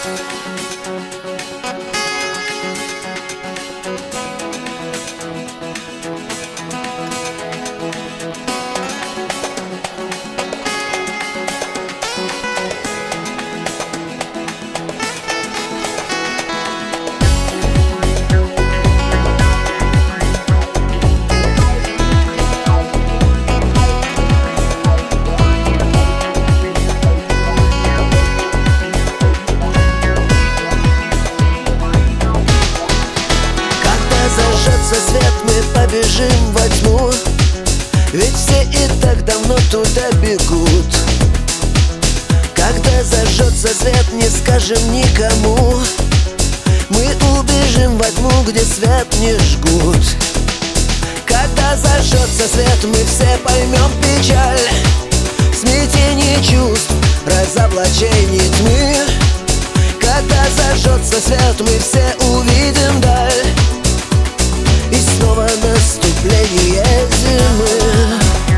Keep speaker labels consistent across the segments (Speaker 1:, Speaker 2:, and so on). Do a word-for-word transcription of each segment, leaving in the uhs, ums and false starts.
Speaker 1: Свет, мы побежим во тьму, ведь все и так давно туда бегут. Когда зажжется свет, не скажем никому, мы убежим во тьму, где свет не жгут. Когда зажжется свет, мы все поймем печаль, смятение чувств, разоблачение тьмы. Когда зажжется свет, мы все увидим даль, и снова наступление зимы.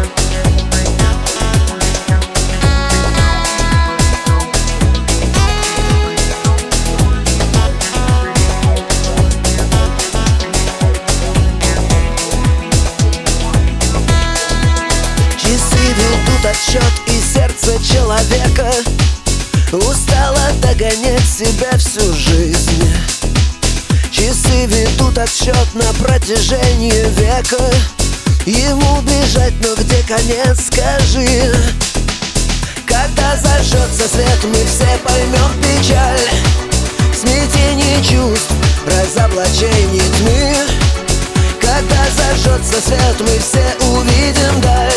Speaker 1: Часы ведут отсчет, и сердце человека устало догонять себя всю жизнь. Часы ведут отсчет на протяжении века, ему бежать, но где конец, скажи? Когда зажжется свет, мы все поймем печаль, смятение чувств, разоблачение тьмы. Когда зажжется свет, мы все увидим даль,